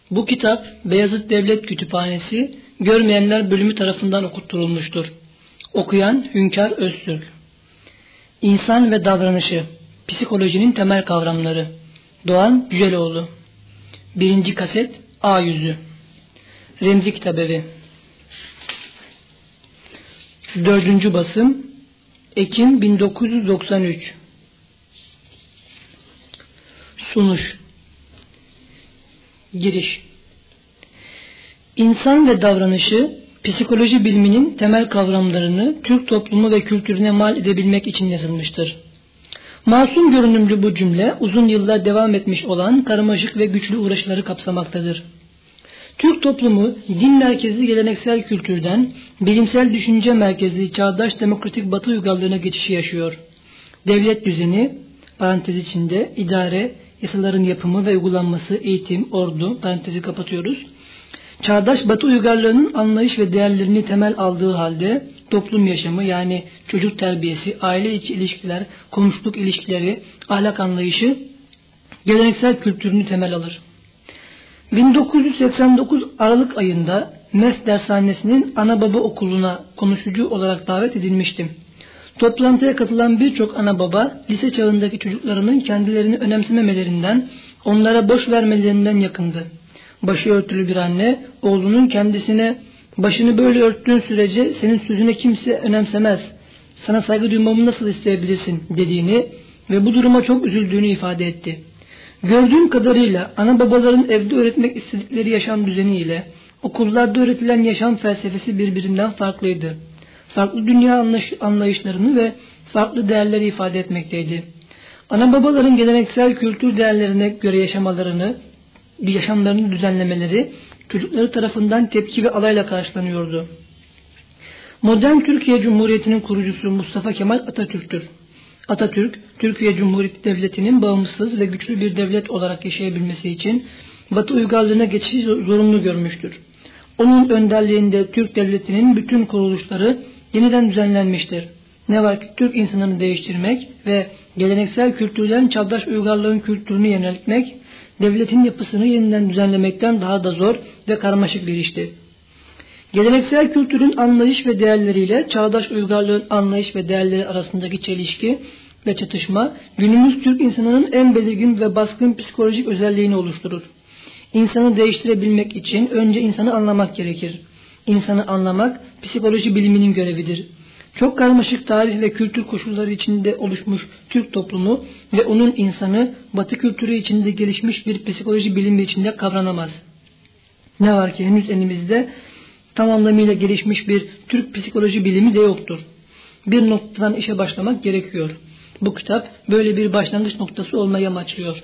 Bu kitap Beyazıt Devlet Kütüphanesi Görmeyenler Bölümü tarafından okutturulmuştur. Okuyan Hünkar Öztürk. İnsan ve davranışı, psikolojinin temel kavramları. Doğan Yüceloğlu. 1. kaset A yüzü. Remzi Kitabevi. 4. basım Ekim 1993. Sunuş. Giriş. İnsan ve davranışı, psikoloji biliminin temel kavramlarını Türk toplumu ve kültürüne mal edebilmek için yazılmıştır. Masum görünümlü bu cümle, uzun yıllar devam etmiş olan karmaşık ve güçlü uğraşları kapsamaktadır. Türk toplumu, din merkezli geleneksel kültürden, bilimsel düşünce merkezli çağdaş demokratik batı uygarlığına geçişi yaşıyor. Devlet düzeni, parantez içinde, idare, yasaların yapımı ve uygulanması, eğitim, ordu, parantezi kapatıyoruz. Çağdaş batı uygarlığının anlayış ve değerlerini temel aldığı halde, toplum yaşamı yani çocuk terbiyesi, aile içi ilişkiler, komşuluk ilişkileri, ahlak anlayışı, geleneksel kültürünü temel alır. 1989 Aralık ayında MEF dershanesinin ana baba okuluna konuşucu olarak davet edilmiştim. Toplantıya katılan birçok ana baba, lise çağındaki çocuklarının kendilerini önemsememelerinden, onlara boş vermelerinden yakındı. Başı örtülü bir anne, oğlunun kendisine "Başını böyle örttüğün sürece senin sözüne kimse önemsemez, sana saygı duymamı nasıl isteyebilirsin?" dediğini ve bu duruma çok üzüldüğünü ifade etti. Gördüğüm kadarıyla ana babaların evde öğretmek istedikleri yaşam düzeniyle okullarda öğretilen yaşam felsefesi birbirinden farklıydı. Farklı dünya anlayışlarını ve farklı değerleri ifade etmekteydi. Ana babaların geleneksel kültür değerlerine göre yaşamlarını düzenlemeleri çocukları tarafından tepki ve alayla karşılanıyordu. Modern Türkiye Cumhuriyeti'nin kurucusu Mustafa Kemal Atatürk'tür. Atatürk, Türkiye Cumhuriyeti Devleti'nin bağımsız ve güçlü bir devlet olarak yaşayabilmesi için Batı uygarlığına geçişi zorunlu görmüştür. Onun önderliğinde Türk Devleti'nin bütün kuruluşları yeniden düzenlenmiştir. Ne var ki Türk insanını değiştirmek ve geleneksel kültürden çağdaş uygarlığın kültürünü yöneltmek, devletin yapısını yeniden düzenlemekten daha da zor ve karmaşık bir işti. Geleneksel kültürün anlayış ve değerleriyle çağdaş uygarlığın anlayış ve değerleri arasındaki çelişki ve çatışma, günümüz Türk insanının en belirgin ve baskın psikolojik özelliğini oluşturur. İnsanı değiştirebilmek için önce insanı anlamak gerekir. İnsanı anlamak, psikoloji biliminin görevidir. Çok karmaşık tarih ve kültür koşulları içinde oluşmuş Türk toplumu ve onun insanı, Batı kültürü içinde gelişmiş bir psikoloji bilimi içinde kavranamaz. Ne var ki henüz elimizde tam anlamıyla gelişmiş bir Türk psikoloji bilimi de yoktur. Bir noktadan işe başlamak gerekiyor. Bu kitap böyle bir başlangıç noktası olmayı amaçlıyor.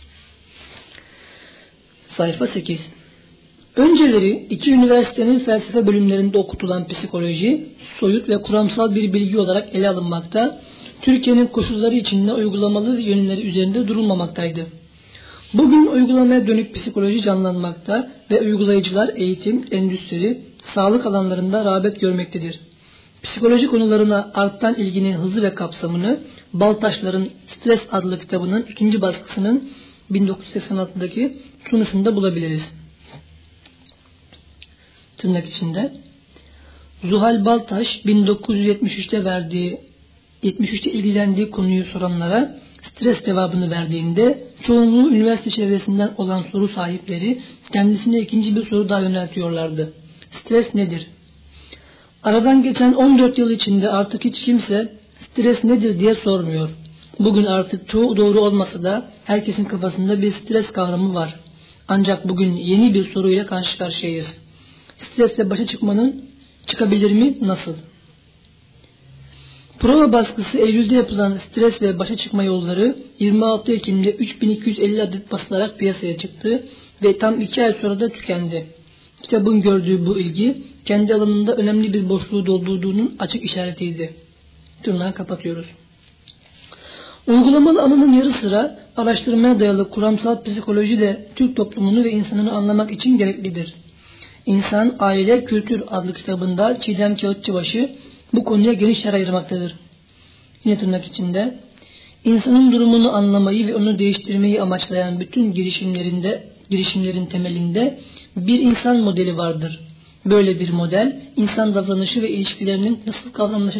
Sayfa 8. Önceleri iki üniversitenin felsefe bölümlerinde okutulan psikoloji, soyut ve kuramsal bir bilgi olarak ele alınmakta, Türkiye'nin koşulları içinde uygulamalı yönleri üzerinde durulmamaktaydı. Bugün uygulamaya dönük psikoloji canlanmakta ve uygulayıcılar eğitim, endüstri, sağlık alanlarında rağbet görmektedir. Psikoloji konularına artan ilginin hızı ve kapsamını Baltaşlar'ın Stres adlı kitabının 2. baskısının 1986'daki sunusunda bulabiliriz. Tırnak içinde. Zuhal Baltaş 1973'te ilgilendiği konuyu soranlara stres cevabını verdiğinde çoğunluğu üniversite çevresinden olan soru sahipleri kendisine ikinci bir soru daha yöneltiyorlardı. Stres nedir? Aradan geçen 14 yıl içinde artık hiç kimse stres nedir diye sormuyor. Bugün artık çoğu doğru olmasa da herkesin kafasında bir stres kavramı var. Ancak bugün yeni bir soruyla karşı karşıyayız. Stresle başa çıkabilir mi? Nasıl? Prova baskısı Eylül'de yapılan stres ve başa çıkma yolları 26 Ekim'de 3250 adet basılarak piyasaya çıktı ve tam 2 ay sonra da tükendi. Kitabın gördüğü bu ilgi kendi alanında önemli bir boşluğu doldurduğunun açık işaretiydi. Tırnağı kapatıyoruz. Uygulamalı alanın yarı sıra araştırmaya dayalı kuramsal psikoloji de Türk toplumunu ve insanını anlamak için gereklidir. İnsan, Aile, Kültür adlı kitabında Çiğdem Kağıtçıbaşı bu konuya geniş yer ayırmaktadır. Yine tırnak içinde, insanın durumunu anlamayı ve onu değiştirmeyi amaçlayan bütün girişimlerinde girişimlerin temelinde bir insan modeli vardır. Böyle bir model, insan davranışı ve ilişkilerinin nasıl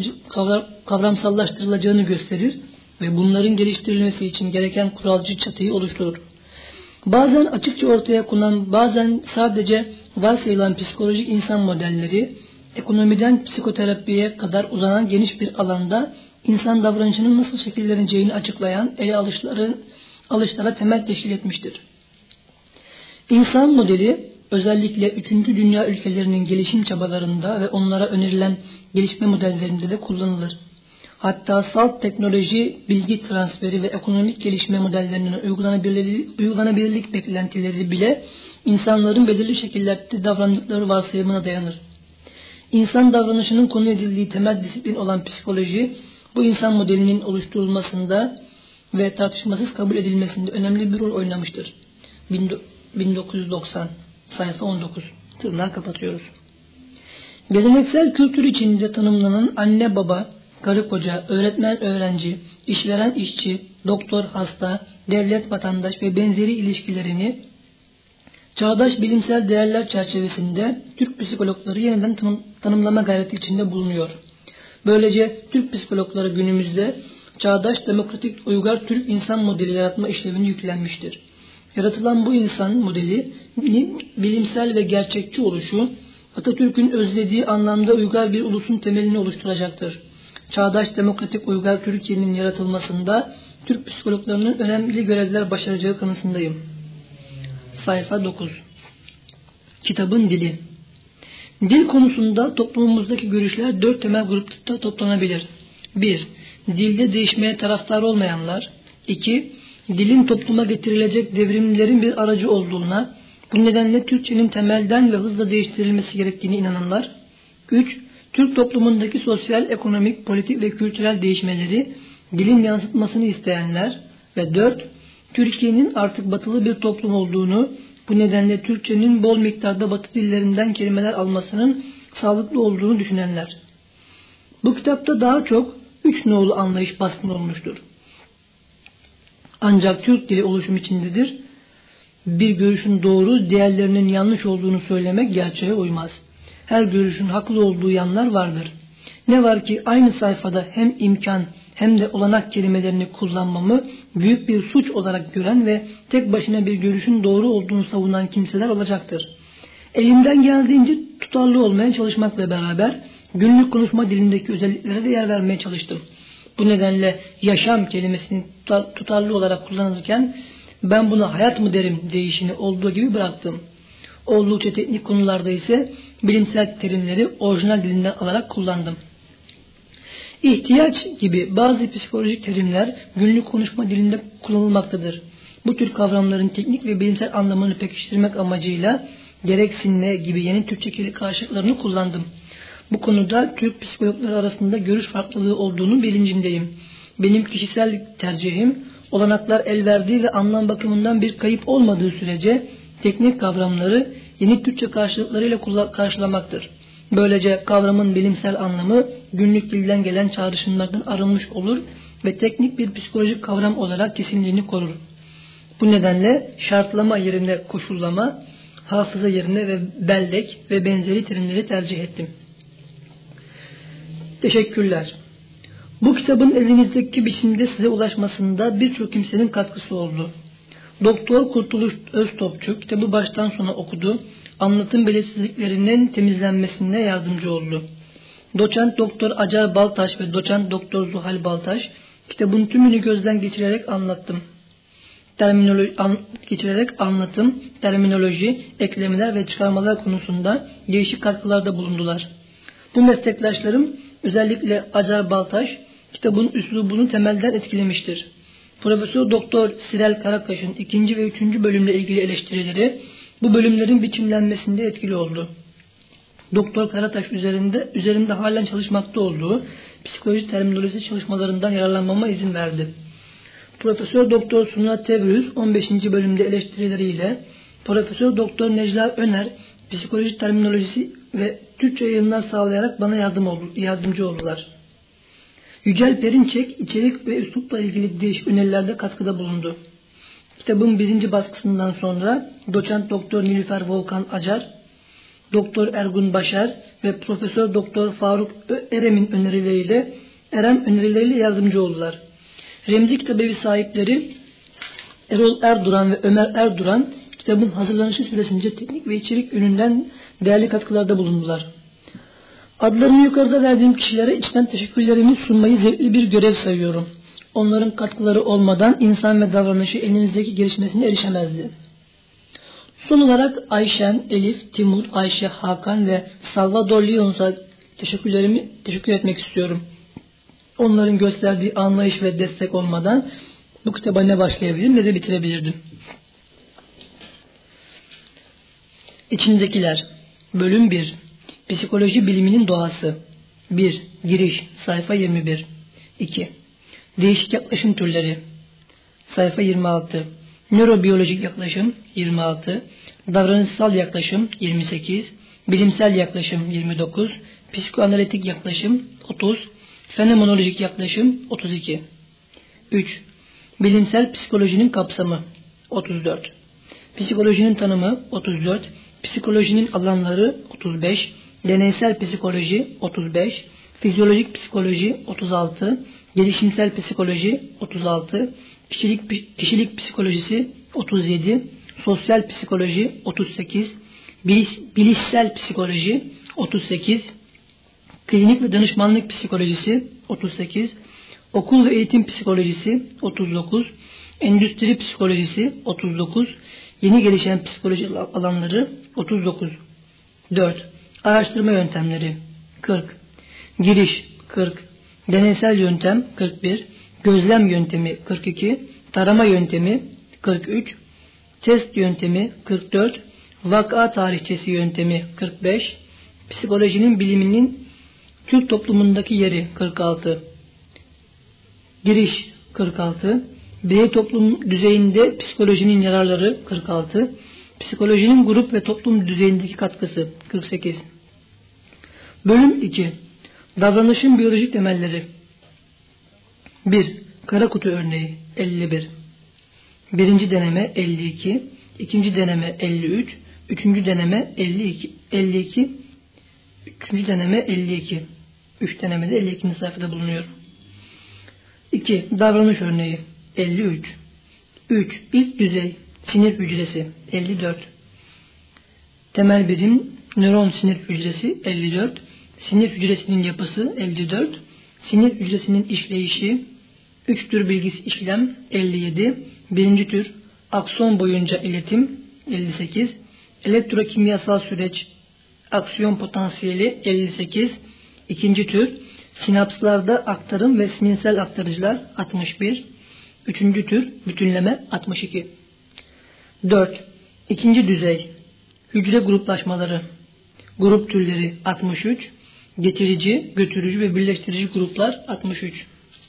kavramsallaştırılacağını gösterir ve bunların geliştirilmesi için gereken kuralcı çatıyı oluşturur. Bazen açıkça ortaya konan, bazen sadece varsayılan psikolojik insan modelleri, ekonomiden psikoterapiye kadar uzanan geniş bir alanda insan davranışının nasıl şekilleneceğini açıklayan ele alışlara temel teşkil etmiştir. İnsan modeli özellikle 3. Dünya ülkelerinin gelişim çabalarında ve onlara önerilen gelişme modellerinde de kullanılır. Hatta salt teknoloji, bilgi transferi ve ekonomik gelişme modellerinin uygulanabilirlik beklentileri bile insanların belirli şekillerde davrandıkları varsayımına dayanır. İnsan davranışının konu edildiği temel disiplin olan psikoloji, bu insan modelinin oluşturulmasında ve tartışmasız kabul edilmesinde önemli bir rol oynamıştır. 1990, sayfa 19. Tırnağı kapatıyoruz. Geleneksel kültür içinde tanımlanan anne baba, karı koca, öğretmen öğrenci, işveren işçi, doktor hasta, devlet vatandaş ve benzeri ilişkilerini çağdaş bilimsel değerler çerçevesinde Türk psikologları yeniden tanımlama gayreti içinde bulunuyor. Böylece Türk psikologları günümüzde çağdaş demokratik uygar Türk insan modeli yaratma işlevini yüklenmiştir. Yaratılan bu insan modeli bilimsel ve gerçekçi oluşu Atatürk'ün özlediği anlamda uygar bir ulusun temelini oluşturacaktır. Çağdaş demokratik uygar Türkiye'nin yaratılmasında Türk psikologlarının önemli görevler başaracağı kanısındayım. Sayfa 9. Kitabın dili. Dil konusunda toplumumuzdaki görüşler 4 temel grupta toplanabilir. 1. Dilde değişmeye taraftar olmayanlar. 2. Dilin topluma getirilecek devrimlerin bir aracı olduğuna, bu nedenle Türkçenin temelden ve hızla değiştirilmesi gerektiğine inananlar. 3. Türk toplumundaki sosyal, ekonomik, politik ve kültürel değişmeleri dilin yansıtmasını isteyenler. Ve 4. Türkiye'nin artık batılı bir toplum olduğunu, bu nedenle Türkçenin bol miktarda batı dillerinden kelimeler almasının sağlıklı olduğunu düşünenler. Bu kitapta daha çok 3 nolu anlayış baskın olmuştur. Ancak Türk dili oluşum içindedir. Bir görüşün doğru, diğerlerinin yanlış olduğunu söylemek gerçeğe uymaz. Her görüşün haklı olduğu yanlar vardır. Ne var ki aynı sayfada hem imkan hem de olanak kelimelerini kullanmamı büyük bir suç olarak gören ve tek başına bir görüşün doğru olduğunu savunan kimseler olacaktır. Elimden geldiğince tutarlı olmaya çalışmakla beraber günlük konuşma dilindeki özelliklere de yer vermeye çalıştım. Bu nedenle yaşam kelimesini tutarlı olarak kullanırken ben buna hayat mı derim deyişini olduğu gibi bıraktım. Oldukça teknik konularda ise bilimsel terimleri orijinal dilinden alarak kullandım. İhtiyaç gibi bazı psikolojik terimler günlük konuşma dilinde kullanılmaktadır. Bu tür kavramların teknik ve bilimsel anlamını pekiştirmek amacıyla gereksinme gibi yeni Türkçe karşılıklarını kullandım. Bu konuda Türk psikologları arasında görüş farklılığı olduğunu bilincindeyim. Benim kişisel tercihim, olanaklar el verdiği ve anlam bakımından bir kayıp olmadığı sürece teknik kavramları yeni Türkçe karşılıklarıyla karşılamaktır. Böylece kavramın bilimsel anlamı günlük dilden gelen çağrışımlardan arınmış olur ve teknik bir psikolojik kavram olarak kesinliğini korur. Bu nedenle şartlama yerine koşullama, hafıza yerine ve bellek ve benzeri terimleri tercih ettim. Teşekkürler. Bu kitabın elinizdeki biçimde size ulaşmasında birçok kimsenin katkısı oldu. Doktor Kurtuluş Öztopçu kitabı baştan sona okudu, anlatım belirsizliklerinin temizlenmesine yardımcı oldu. Doçent Doktor Acar Baltaş ve Doçent Doktor Zuhal Baltaş kitabın tümünü gözden geçirerek anlatım, terminoloji, eklemeler ve çıkarmalar konusunda değişik katkılarda bulundular. Bu meslektaşlarım, özellikle Acar Baltaş, kitabın üslubunu temelden etkilemiştir. Profesör Doktor Sirel Karakaş'ın 2. ve 3. bölümle ilgili eleştirileri bu bölümlerin biçimlenmesinde etkili oldu. Doktor Karataş üzerinde halen çalışmakta olduğu psikoloji terminolojisi çalışmalarından yararlanmama izin verdi. Profesör Doktor Suna Tebrüz 15. bölümde eleştirileriyle Profesör Doktor Necla Öner psikoloji terminolojisi ve Türkçe yayınlar sağlayarak bana yardımcı oldular. Yücel Perinçek içerik ve üslupla ilgili değişik önerilerde katkıda bulundu. Kitabın 1. baskısından sonra Doçent Doktor Nilüfer Volkan Acar, Doktor Ergun Başar ve Profesör Doktor Faruk Erem'in önerileriyle yardımcı oldular. Remzi Kitabevi sahipleri Erol Erduran ve Ömer Erduran kitabın hazırlanışı süresince teknik ve içerik yönünden değerli katkılarda bulundular. Adlarını yukarıda verdiğim kişilere içten teşekkürlerimi sunmayı zevkli bir görev sayıyorum. Onların katkıları olmadan insan ve davranışı elinizdeki gelişmesine erişemezdi. Son olarak Ayşen, Elif, Timur, Ayşe, Hakan ve Salvador Leons'a teşekkür etmek istiyorum. Onların gösterdiği anlayış ve destek olmadan bu kitaba ne başlayabilirim ne de bitirebilirdim. İçindekiler. Bölüm 1. Psikoloji biliminin doğası. 1. Giriş. Sayfa 21. 2. Değişik yaklaşım türleri. Sayfa 26. Nörobiyolojik yaklaşım 26. Davranışsal yaklaşım 28. Bilimsel yaklaşım 29. Psikoanalitik yaklaşım 30. Fenomenolojik yaklaşım 32. 3. Bilimsel psikolojinin kapsamı 34. Psikolojinin tanımı 34. Psikolojinin alanları 35. Deneysel psikoloji 35. Fizyolojik psikoloji 36. Gelişimsel psikoloji 36. Kişilik psikolojisi 37. Sosyal psikoloji 38. Bilişsel psikoloji 38. Klinik ve danışmanlık psikolojisi 38. Okul ve eğitim psikolojisi 39. Endüstri psikolojisi 39. Yeni gelişen psikoloji alanları 39. 4. Araştırma yöntemleri 40. Giriş 40. Deneysel yöntem 41. Gözlem yöntemi 42. Tarama yöntemi 43. Test yöntemi 44. Vaka tarihçesi yöntemi 45. Psikolojinin biliminin Türk toplumundaki yeri 46. Giriş 46. Birey toplum düzeyinde psikolojinin yararları 46. Psikolojinin grup ve toplum düzeyindeki katkısı 48. Bölüm 2. Davranışın biyolojik temelleri. 1. Kara kutu örneği 51. Birinci deneme 52. İkinci deneme 53. Üçüncü deneme 52. Üçüncü deneme 52. 3 denemede 52. sayfada bulunuyor. 2. Davranış örneği 53. 3. İlk düzey sinir hücresi 54. Temel birim nöron sinir hücresi 54. Sinir hücresinin yapısı 54. Sinir hücresinin işleyişi 3 tür bilgisi işlem 57. Birinci tür akson boyunca iletim 58. Elektrokimyasal süreç aksiyon potansiyeli 58. İkinci tür sinapslarda aktarım ve sinirsel aktarıcılar 61. Üçüncü tür bütünleme 62. 4. İkinci düzey hücre gruplaşmaları grup türleri 63. Getirici, götürücü ve birleştirici gruplar 63.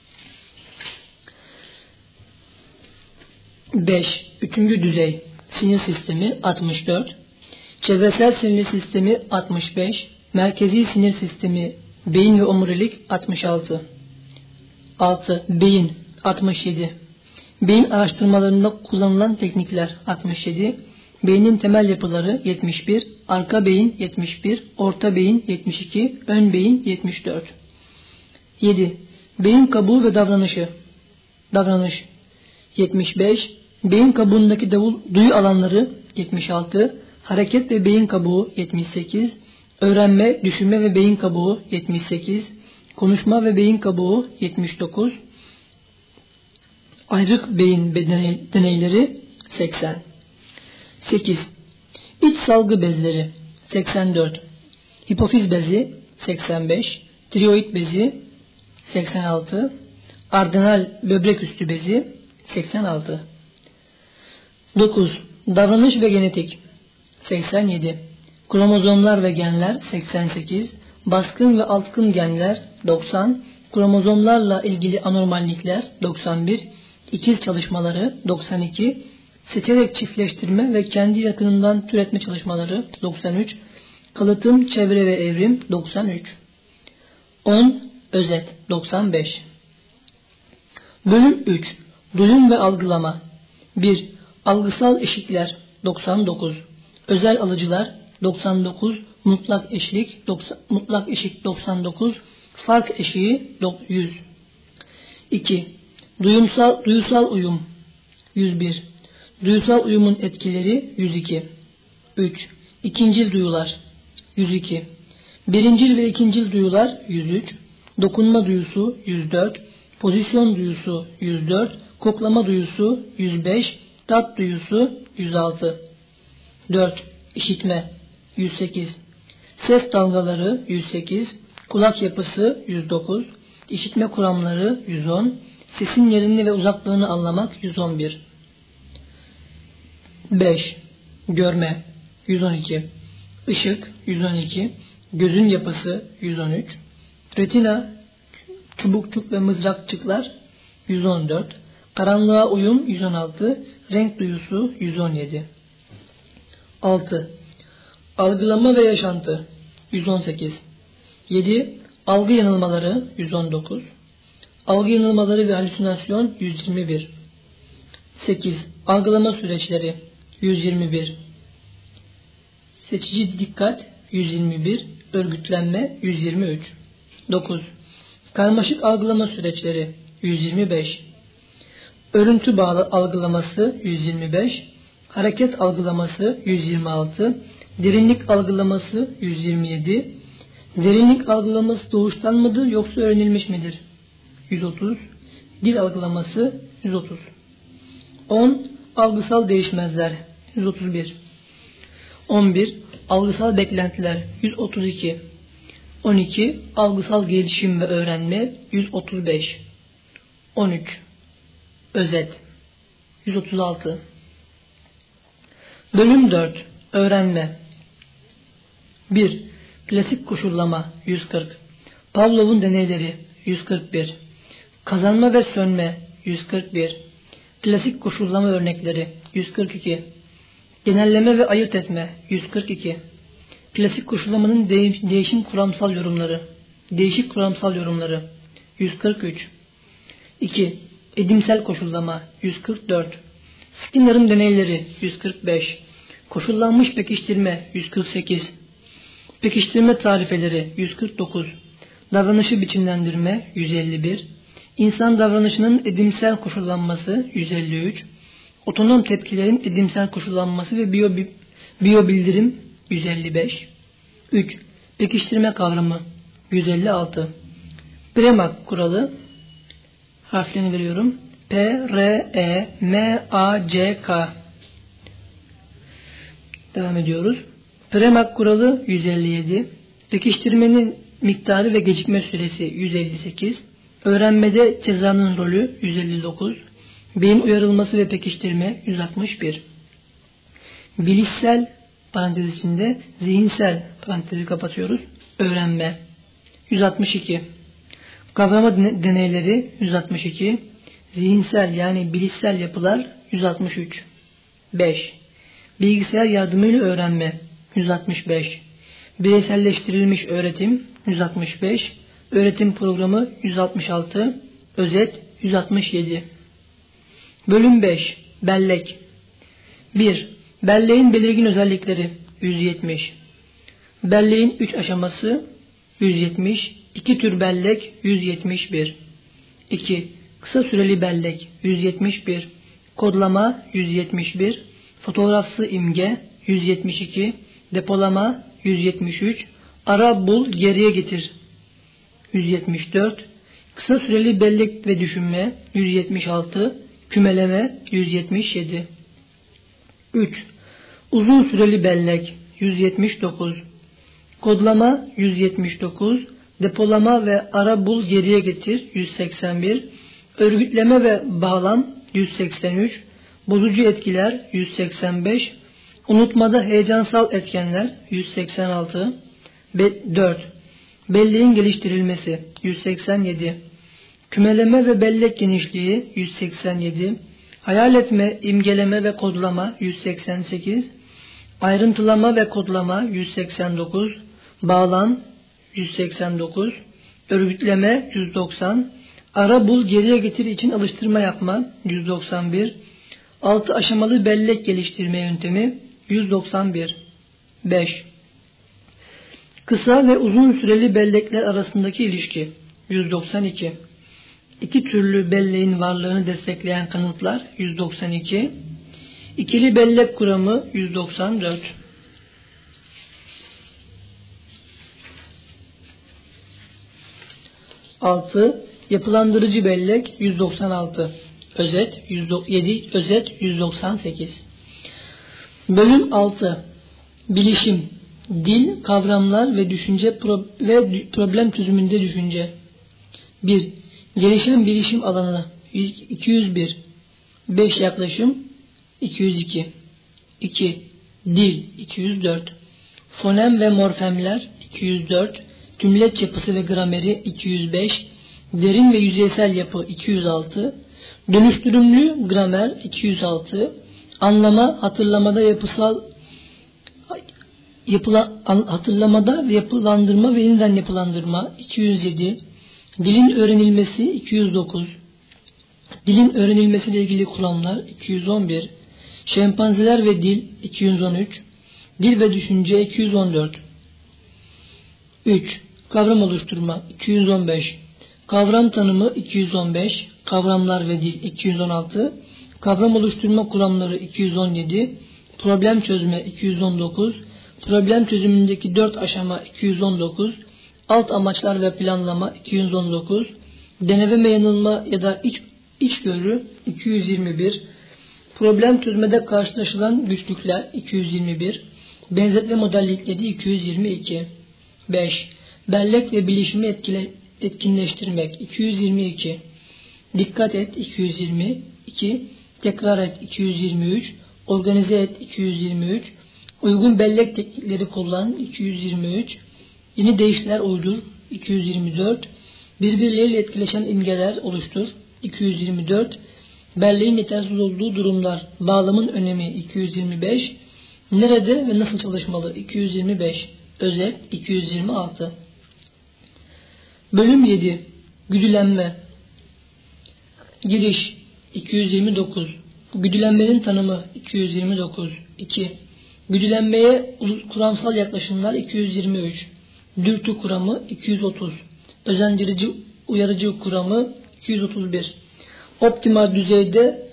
5. Üçüncü düzey sinir sistemi 64. Çevresel sinir sistemi 65. Merkezi sinir sistemi beyin ve omurilik 66. 6. Beyin 67. Beyin araştırmalarında kullanılan teknikler 67. Beynin temel yapıları 71. Arka beyin 71. Orta beyin 72. Ön beyin 74. 7. Beyin kabuğu ve davranış 75. Beyin kabuğundaki duyu alanları 76. Hareket ve beyin kabuğu 78. Öğrenme, düşünme ve beyin kabuğu 78. Konuşma ve beyin kabuğu 79. Ayrık beyin deneyleri 80. 8. İç salgı bezleri 84. Hipofiz bezi 85. Tiroid bezi 86. Ardenal böbrek üstü bezi 86. 9. Davranış ve genetik 87. Kromozomlar ve genler 88. Baskın ve altkın genler 90. Kromozomlarla ilgili anormallikler 91. İkiz çalışmaları 92. Seçerek çiftleştirme ve kendi yakınından türetme çalışmaları 93. Kalıtım, çevre ve evrim 93. 10. Özet 95. Bölüm 3. Duyum ve algılama. 1. Algısal eşikler 99, özel alıcılar 99, mutlak eşik 99, fark eşiği 100. 2. Duyusal uyum 101. Duyusal uyumun etkileri 102. 3. İkincil duyular 102. Birincil ve ikincil duyular 103. Dokunma duyusu 104. Pozisyon duyusu 104. Koklama duyusu 105. Tat duyusu 106. 4. İşitme 108. Ses dalgaları 108. Kulak yapısı 109. İşitme kuramları 110. Sesin yerini ve uzaklığını anlamak 111. 5. Görme 112. Işık 112. Gözün yapısı 113. Retina, çubukçuk ve mızrakçıklar 114. Karanlığa uyum 116. Renk duyusu 117. 6. Algılama ve yaşantı 118. 7. Algı yanılmaları 119. Algı yanılmaları ve halüsinasyon 121. 8. Algılama süreçleri 121. Seçici dikkat 121. Örgütlenme 123. 9. Karmaşık algılama süreçleri 125. Örüntü bağlı algılaması 125. Hareket algılaması 126. Derinlik algılaması 127. Derinlik algılaması doğuştan mıdır yoksa öğrenilmiş midir? 130. Dil algılaması 130. 10. Algısal değişmezler 131. 11. Algısal beklentiler 132. 12. Algısal gelişim ve öğrenme 135. 13. Özet 136. Bölüm 4. Öğrenme 1. Klasik koşullama 140. Pavlov'un deneyleri 141. Kazanma ve sönme 141. Klasik koşullama örnekleri 142. Genelleme ve ayırt etme 142. Klasik koşullamanın değişik kuramsal yorumları 143. 2. Edimsel koşullama 144. Skinner'ın deneyleri 145. Koşullanmış pekiştirme 148. Pekiştirme tarifeleri 149. Davranışı biçimlendirme 151. İnsan davranışının edimsel koşullanması 153. Otonom tepkilerin edimsel koşullanması ve biyobildirim 155. 3. Pekiştirme kavramı 156. Premack kuralı harflerini veriyorum. P-R-E-M-A-C-K. Devam ediyoruz. Premack kuralı 157. Pekiştirmenin miktarı ve gecikme süresi 158. Öğrenmede cezanın rolü 159. Beyin uyarılması ve pekiştirme 161. Bilişsel parantez içinde zihinsel parantezi kapatıyoruz. Öğrenme 162. Kavrama deneyleri 162. Zihinsel yani bilişsel yapılar 163. 5. Bilgisayar yardımıyla öğrenme 165. Bireyselleştirilmiş öğretim 165. Öğretim programı 166. Özet 167. Bölüm 5. Bellek 1. Belleğin belirgin özellikleri 170. Belleğin 3 aşaması 170. 2 tür bellek 171. 2. Kısa süreli bellek 171. Kodlama 171. Fotoğrafsı imge 172. Depolama 173. Ara bul geriye getir 174. Kısa süreli bellek ve düşünme 176. Kümeleme 177. 3. Uzun süreli bellek 179. Kodlama 179. Depolama ve ara bul geriye getir 181. Örgütleme ve bağlam 183. Bozucu etkiler 185. Unutmada heyecansal etkenler 186. 4. Belleğin geliştirilmesi 187. Kümeleme ve bellek genişliği 187. Hayal etme, imgeleme ve kodlama 188. Ayrıntılama ve kodlama 189. Bağlam 189. Örgütleme 190. Ara bul geriye getir için alıştırma yapma 191. 6 aşamalı bellek geliştirme yöntemi 191. 5. Kısa ve uzun süreli bellekler arasındaki ilişki 192. İki türlü belleğin varlığını destekleyen kanıtlar 192. İkili bellek kuramı 194. 6. Yapılandırıcı bellek 196. Özet 107. Özet 198. Bölüm 6. Bilişim, dil, kavramlar ve düşünce ve problem çözümünde düşünce. 1. Gelişen bilişim alanı 201. 5 yaklaşım 202. 2. Dil 204. Fonem ve morfemler 204. Tümleç yapısı ve grameri 205. Derin ve yüzeysel yapı 206. Dönüştürümlü gramer 206. Anlama, hatırlamada ve yapılandırma ve yeniden yapılandırma 207. Dilin öğrenilmesi 209. Dilin öğrenilmesiyle ilgili kuramlar 211. Şempanzeler ve dil 213. Dil ve düşünce 214. 3. Kavram oluşturma 215. Kavram tanımı 215. Kavramlar ve dil 216. Kavram oluşturma kuramları 217. Problem çözme 219. Problem çözümündeki 4 aşama 219. Alt amaçlar ve planlama 219. Deneme ve yanılma ya da içgörü 221. Problem çözmede karşılaşılan güçlükler 221. Benzetme modellikleri 222. 5. Bellek ve bilişimi etkinleştirmek 222. Dikkat et 222. Tekrar et 223. Organize et 223. Uygun bellek teknikleri kullan 223. Yeni deyişler uydur 224. Birbirleriyle etkileşen imgeler oluştur 224. Belleğin yetersiz olduğu durumlar, bağlamın önemi 225. Nerede ve nasıl çalışmalı 225. Özet 226. Bölüm 7. Güdülenme. Giriş 229. Güdülenmenin tanımı 229. 2. Güdülenmeye kuramsal yaklaşımlar 223. Dürtü kuramı 230. Özendirici uyarıcı kuramı 231. Optimal düzeyde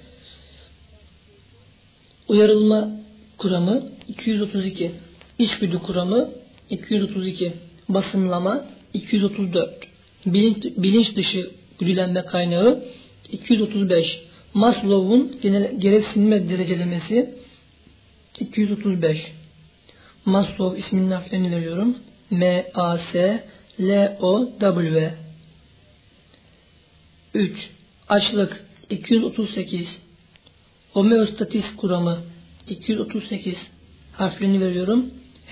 uyarılma kuramı 232. İçgüdü kuramı 232. Basımlama 234. Bilinç dışı güdülenme kaynağı 235. Maslow'un gereksinme derecelemesi 235. Maslow isminin harflerini veriyorum. M-A-S-L-O-W. 3. Açlık 238. Homeostatis kuramı 238. Harflerini veriyorum.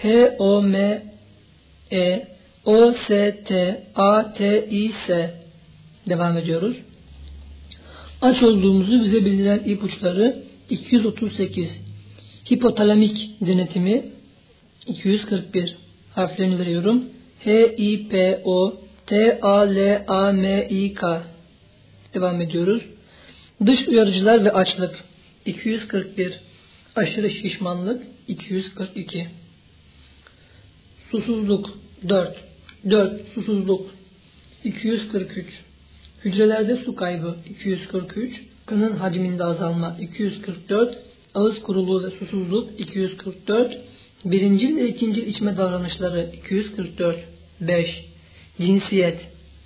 H-O-M-E-O-S-T-A-T-I-S. Devam ediyoruz. Aç olduğumuzu bize bildiren ipuçları 238. Hipotalamik denetimi 241. Harflerini veriyorum. H-I-P-O-T-A-L-A-M-I-K. Devam ediyoruz. Dış uyarıcılar ve açlık 241. Aşırı şişmanlık 242. Susuzluk 4. Susuzluk 243. Hücrelerde su kaybı 243. Kanın hacminde azalma 244. Ağız kuruluğu ve susuzluk 244. Birincil ve ikincil içme davranışları 244. 5. Cinsiyet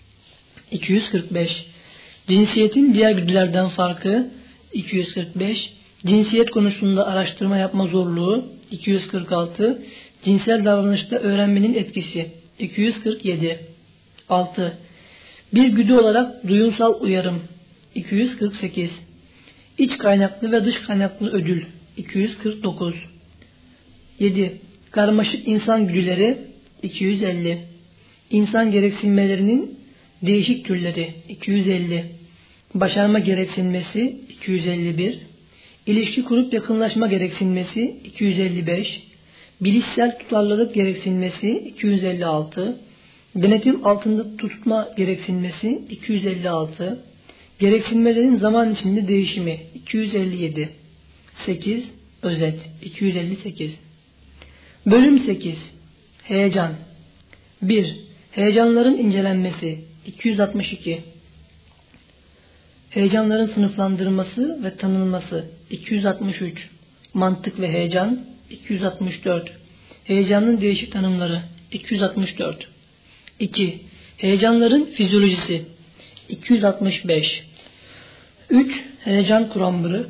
245. Cinsiyetin diğer güdülerden farkı 245. Cinsiyet konusunda araştırma yapma zorluğu 246. Cinsel davranışta öğrenmenin etkisi 247. 6. Bir güdü olarak duyumsal uyarım 248. İç kaynaklı ve dış kaynaklı ödül 249. 7. Karmaşık insan güdüleri 250. İnsan gereksinmelerinin değişik türleri 250. Başarma gereksinmesi 251. İlişki kurup yakınlaşma gereksinmesi 255. Bilişsel tutarlılık gereksinmesi 256. Denetim altında tutma gereksinmesi 256. Gereksinmelerin zaman içinde değişimi 257. 8. Özet 258. Bölüm 8. Heyecan 1. Heyecanların incelenmesi 262. Heyecanların sınıflandırılması ve tanınması 263. Mantık ve heyecan 264. Heyecanın değişik tanımları 264. 2. Heyecanların fizyolojisi 265. 3. Heyecan kuramları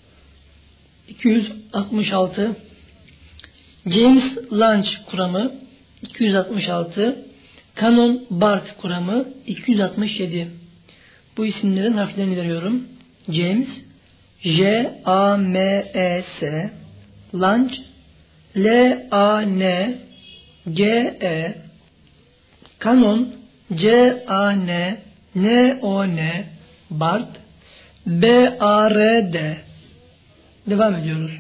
266. James Lange kuramı 266. Cannon-Barth kuramı 267. Bu isimlerin harflerini veriyorum. James J-A-M-E-S, Lange L-A-N-G-E, Cannon C-A-N-N-O-N, Barth B-A-R-D. Devam ediyoruz.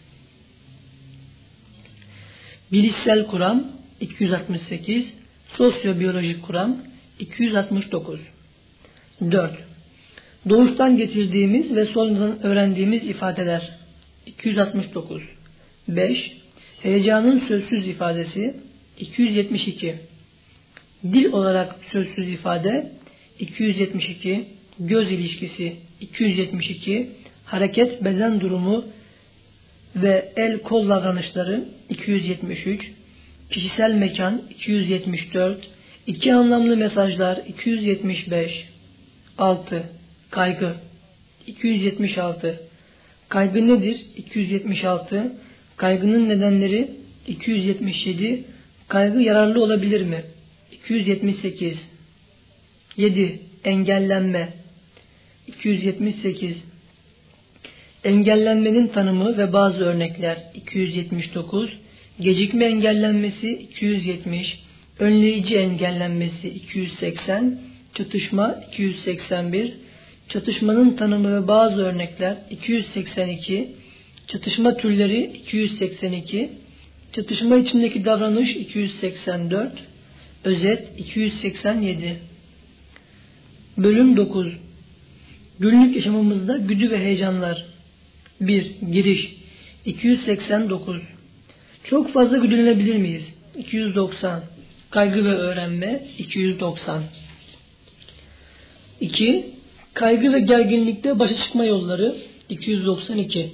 Bilişsel kuram 268, sosyobiyolojik kuram 269. 4. Doğuştan getirdiğimiz ve sonradan öğrendiğimiz ifadeler 269. 5. Heyecanın sözsüz ifadesi 272. Dil olarak sözsüz ifade 272. Göz ilişkisi 272. Hareket, beden durumu ve el kol davranışları 273. Kişisel mekan 274. İki anlamlı mesajlar 275. 6. Kaygı 276. Kaygı nedir? 276. Kaygının nedenleri 277. Kaygı yararlı olabilir mi? 278. 7. Engellenme 278. Engellenmenin tanımı ve bazı örnekler 279. Gecikme engellenmesi 270. Önleyici engellenmesi 280. Çatışma 281. Çatışmanın tanımı ve bazı örnekler 282. Çatışma türleri 282. Çatışma içindeki davranış 284. Özet 287. Bölüm 9. Günlük yaşamımızda güdü ve heyecanlar. 1. Giriş 289. Çok fazla güdülenebilir miyiz? 290. Kaygı ve öğrenme 290. 2. Kaygı ve gerginlikte başa çıkma yolları 292.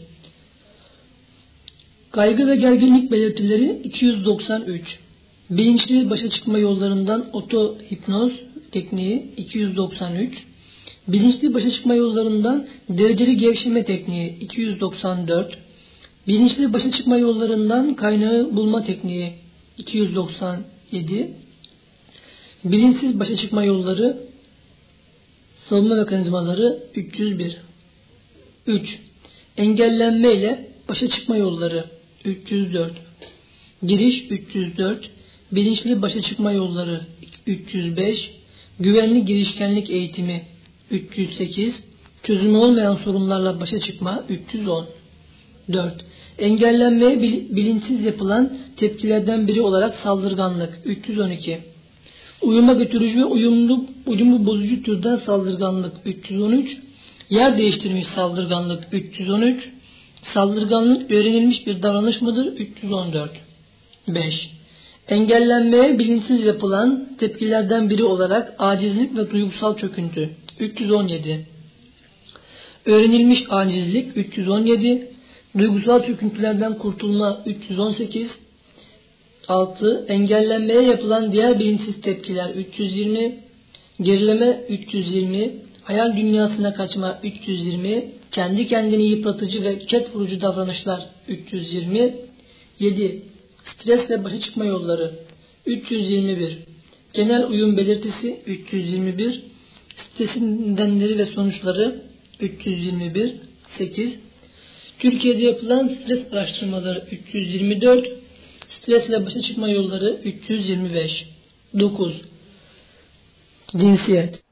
Kaygı ve gerginlik belirtileri 293. Bilinçli başa çıkma yollarından oto-hipnoz tekniği 293. Bilinçli başa çıkma yollarından dereceli gevşeme tekniği 294. Bilinçli başa çıkma yollarından kaynağı bulma tekniği 297. Bilinçsiz başa çıkma yolları savunma mekanizmaları 301. 3. Engellenme ile başa çıkma yolları 304. Giriş 304. Bilinçli başa çıkma yolları 305. Güvenli girişkenlik eğitimi 308. Çözümü olmayan sorunlarla başa çıkma 310. 4. Engellenmeye bilinçsiz yapılan tepkilerden biri olarak saldırganlık 312. Uyuma götürücü ve uyumu bozucu türden saldırganlık 313. Yer değiştirmiş saldırganlık 313. Saldırganlık öğrenilmiş bir davranış mıdır? 314. 5. Engellenmeye bilinçsiz yapılan tepkilerden biri olarak acizlik ve duygusal çöküntü 317. Öğrenilmiş acizlik 317. Duygusal çöküntülerden kurtulma 318. 6. Engellenmeye yapılan diğer bilinçsiz tepkiler 320. Gerileme 320. Hayal dünyasına kaçma 320. Kendi kendini yıpratıcı ve ket vurucu davranışlar 320. 7. Stresle başa çıkma yolları 321. Genel uyum belirtisi 321. Stresin nedenleri ve sonuçları 321. 8. Türkiye'de yapılan stres araştırmaları 324. Stresle başa çıkma yolları 325. 9. Cinsiyet